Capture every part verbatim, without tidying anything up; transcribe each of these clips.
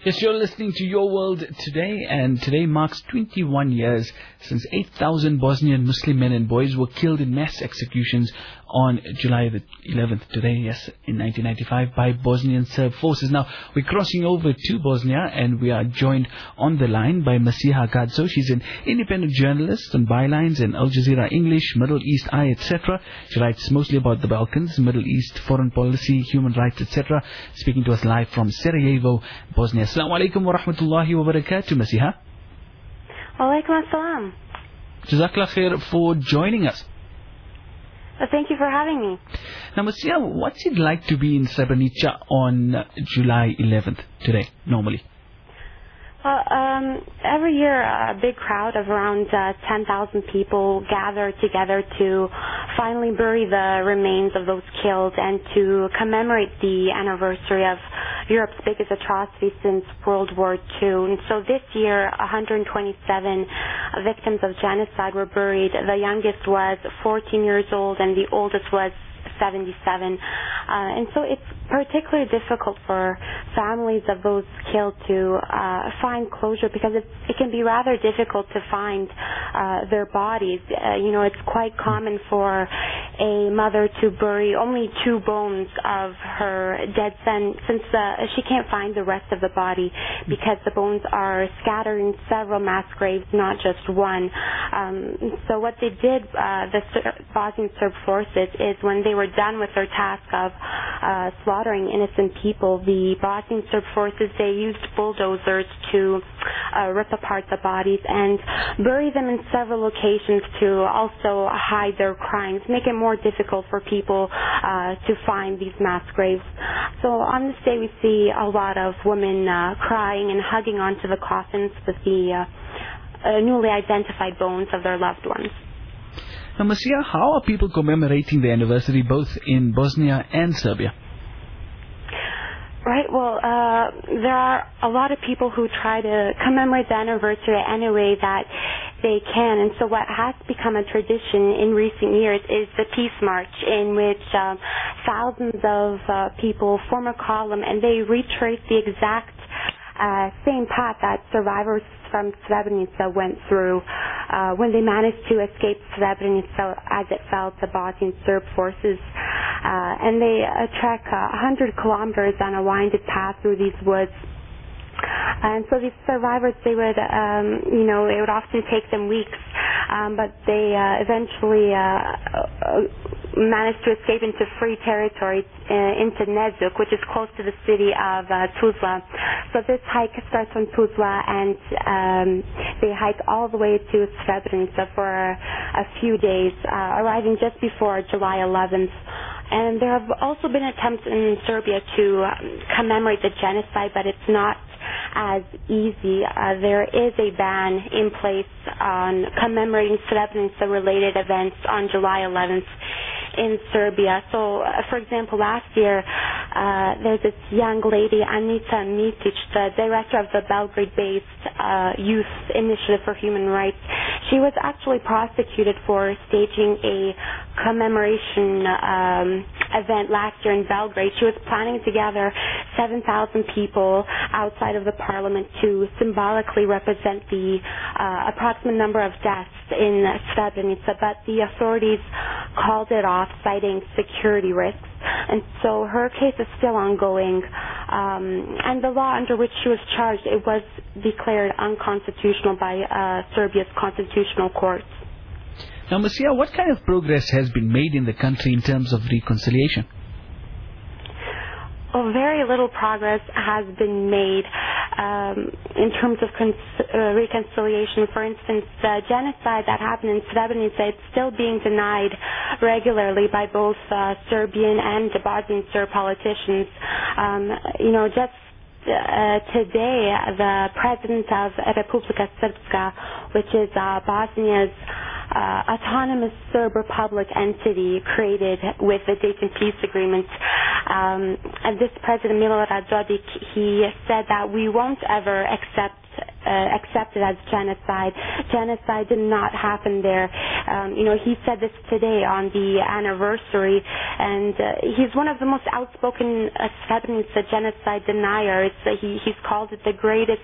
Yes, you're listening to Your World Today, and today marks twenty-one years since eight thousand Bosnian Muslim men and boys were killed in mass executions on July the eleventh, today, yes, in nineteen ninety-five, by Bosnian Serb forces. Now, we're crossing over to Bosnia, and we are joined on the line by Masiha Gadzo. She's an independent journalist on Bylines and Al Jazeera English, Middle East Eye, et cetera. She writes mostly about the Balkans, Middle East, foreign policy, human rights, et cetera. Speaking to us live from Sarajevo, Bosnia. Assalamu alaikum wa rahmatullahi wa barakatuh, Masiha. Wa alaikum assalam. Jazakallah khair for joining us. Uh, thank you for having me. Now, Masiha, what's it like to be in Srebrenica on July eleventh today, normally? Well, um, every year a big crowd of around uh, ten thousand people gather together to finally bury the remains of those killed and to commemorate the anniversary of Europe's biggest atrocity since World War Two. And so this year, one hundred twenty-seven victims of genocide were buried. The youngest was fourteen years old and the oldest was seventy-seven. Uh, and so it's particularly difficult for families of those killed to uh, find closure because it, it can be rather difficult to find uh, their bodies. Uh, you know, it's quite common for a mother to bury only two bones of her dead son since uh, she can't find the rest of the body because the bones are scattered in several mass graves, not just one. Um, so what they did, uh, the Bosnian Serb forces, is when they were done with their task of uh, slaughtering innocent people, the Bosnian Serb forces, they used bulldozers to uh, rip apart the bodies and bury them in several locations to also hide their crimes, make it more difficult for people uh, to find these mass graves. So on this day we see a lot of women uh, crying and hugging onto the coffins with the uh, uh, newly identified bones of their loved ones. Now, Masiha, how are people commemorating the anniversary both in Bosnia and Serbia? Right, well, uh, there are a lot of people who try to commemorate the anniversary any way that they can, and so what has become a tradition in recent years is the Peace March, in which um, thousands of uh, people form a column and they retrace the exact uh, same path that survivors from Srebrenica went through uh, when they managed to escape Srebrenica as it fell to Bosnian Serb forces. Uh, and they uh, trek uh, one hundred kilometers on a winding path through these woods. And so these survivors, they would, um, you know, it would often take them weeks, um, but they uh, eventually uh, uh, managed to escape into free territory, uh, into Nezuk, which is close to the city of uh, Tuzla. So this hike starts from Tuzla, and um, they hike all the way to Srebrenica for a few days, uh, arriving just before July eleventh. And there have also been attempts in Serbia to um, commemorate the genocide, but it's not as easy. Uh, there is a ban in place on commemorating Srebrenica-related events on July eleventh in Serbia. So, uh, for example, last year, uh, there's this young lady, Anita Mitic, the director of the Belgrade-based uh, Youth Initiative for Human Rights. She was actually prosecuted for staging a commemoration um, event last year in Belgrade. She was planning to gather seven thousand people outside of the parliament to symbolically represent the uh, approximate number of deaths in Srebrenica, but the authorities called it off, citing security risks. And so her case is still ongoing. Um, and the law under which she was charged, it was declared unconstitutional by uh, Serbia's constitutional courts. Now, Masiha, what kind of progress has been made in the country in terms of reconciliation? Well, very little progress has been made um, in terms of cons- uh, reconciliation. For instance, the genocide that happened in Srebrenica, it's still being denied regularly by both uh, Serbian and Bosnian Serb politicians. Um, you know, just Uh, today, the president of Republika Srpska, which is uh, Bosnia's uh, autonomous Serb republic entity created with the Dayton Peace Agreement, um, and this president, Milorad Dodik, he said that we won't ever accept uh, accepted as genocide. Genocide did not happen there. Um, you know, he said this today on the anniversary, and uh, he's one of the most outspoken uh, Srebrenica genocide deniers. Uh, he, he's called it the greatest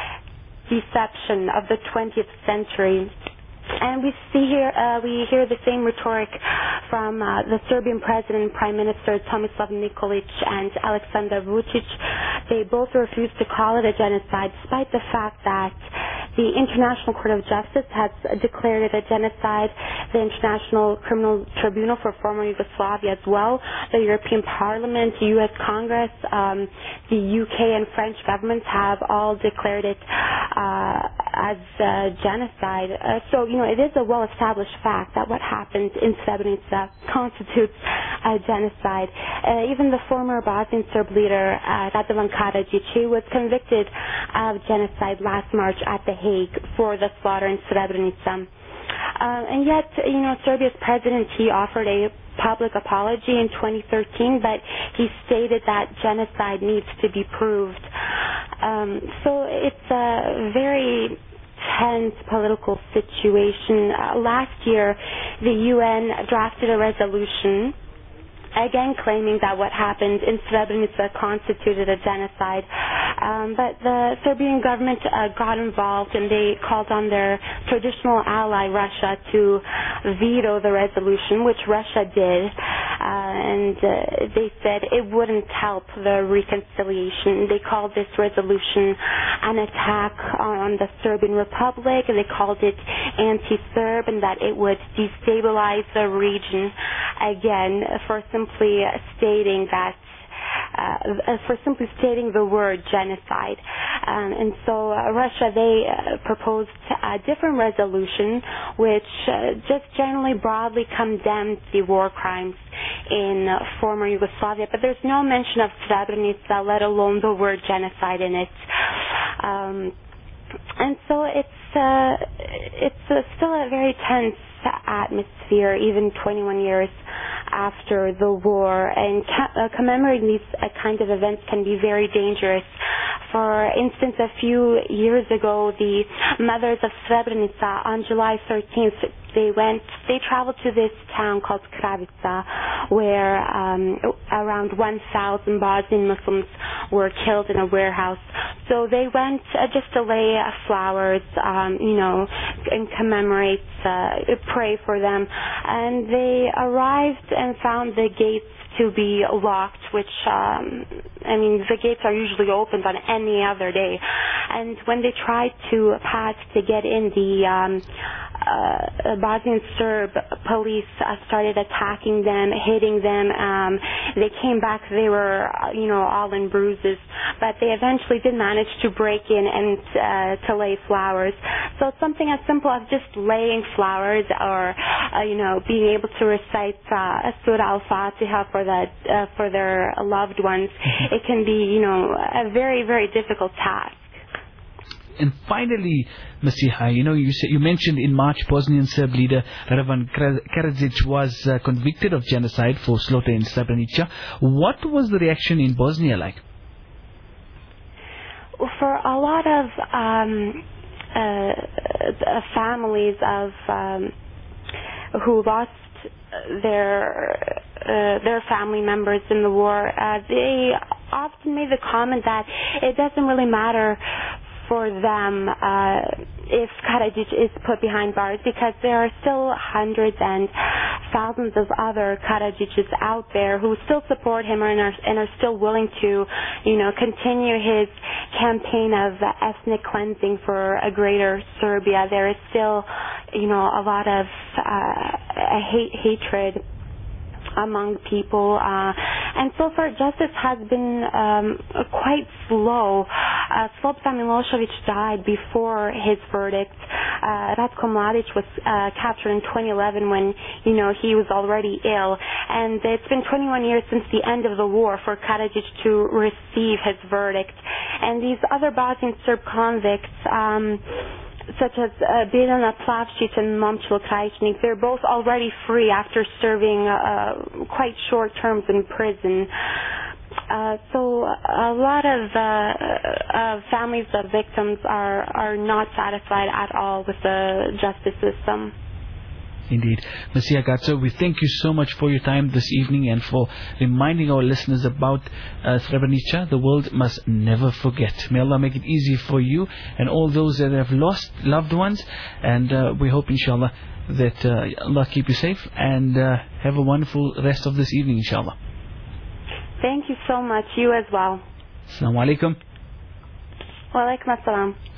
deception of the twentieth century. And we see here, uh, we hear the same rhetoric from uh, the Serbian President and Prime Minister Tomislav Nikolic and Aleksandar Vučić. They both refuse to call it a genocide, despite the fact that the International Court of Justice has declared it a genocide, the International Criminal Tribunal for former Yugoslavia as well, the European Parliament, U S Congress, um, the U K and French governments have all declared it uh, as a genocide. Uh, so, you know, it is a well-established fact that what happened in Srebrenica constitutes a genocide. Uh, even the former Bosnian Serb leader, uh, Radovan Karadzic, he was convicted of genocide last March at The Hague for the slaughter in Srebrenica. Uh, and yet, you know, Serbia's president, he offered a public apology in twenty thirteen, but he stated that genocide needs to be proved. Um, so it's a very tense political situation. Uh, last year, the U N drafted a resolution again claiming that what happened in Srebrenica constituted a genocide. Um, but the Serbian government uh, got involved, and they called on their traditional ally, Russia, to veto the resolution, which Russia did. Uh, and uh, they said it wouldn't help the reconciliation. They called this resolution an attack on the Serbian Republic, and they called it anti-Serb, and that it would destabilize the region again for simply stating that Uh, for simply stating the word genocide. Um, and so uh, Russia, they uh, proposed a different resolution which uh, just generally broadly condemned the war crimes in uh, former Yugoslavia, but there's no mention of Srebrenica, let alone the word genocide in it. Um, and so it's, uh, it's uh, still a very tense atmosphere, even twenty-one years after the war, and ca- uh, commemorating these uh, kind of events can be very dangerous. For instance, a few years ago, the mothers of Srebrenica, on July thirteenth, they went, they traveled to this town called Kravica, where um, around one thousand Bosnian Muslims were killed in a warehouse. So they went uh, just to lay uh, flowers, um, you know, and commemorate, uh, pray for them. And they arrived and found the gates to be locked, which, um, I mean, the gates are usually opened on any other day. And when they tried to pass to get in, the um, uh, Bosnian Serb police uh, started attacking them, hitting them. Um, they came back, they were, uh, you know, all in bruises. But they eventually did manage to break in and uh, to lay flowers. So it's something as simple as just laying flowers, or, uh, you know, being able to recite uh, Surah Al-Fatiha for the uh, for their loved ones. It can be, you know, a very, very difficult task. And finally, Masiha, you know, you say, you mentioned in March, Bosnian Serb leader Radovan Karadzic was uh, convicted of genocide for slaughter in Srebrenica. What was the reaction in Bosnia like? For a lot of um, uh, families of um, who lost their uh, their family members in the war, uh, they often made the comment that it doesn't really matter for them uh, if Karadzic is put behind bars, because there are still hundreds and thousands of other Karadzics out there who still support him and are, and are still willing to, you know, continue his campaign of ethnic cleansing for a greater Serbia. There is still, you know, a lot of uh, hate, hatred among people, uh, and so far justice has been um, quite slow. Uh, Slobodan Milošević died before his verdict. Uh, Ratko Mladić was uh, captured in twenty eleven when, you know, he was already ill, and it's been twenty-one years since the end of the war for Karadzic to receive his verdict. And these other Bosnian Serb convicts, um, such as uh, Biljana Plavšić and Momčilo Krajišnik, they're both already free after serving uh, quite short terms in prison. Uh, so a lot of uh, uh, families of victims are, are not satisfied at all with the justice system. Indeed. Masiha Gatso, we thank you so much for your time this evening and for reminding our listeners about uh, Srebrenica. The world must never forget. May Allah make it easy for you and all those that have lost loved ones. And uh, we hope, inshallah, that uh, Allah keep you safe and uh, have a wonderful rest of this evening, inshallah. Thank you so much. You as well. Assalamu alaikum. Wa alaikum assalam.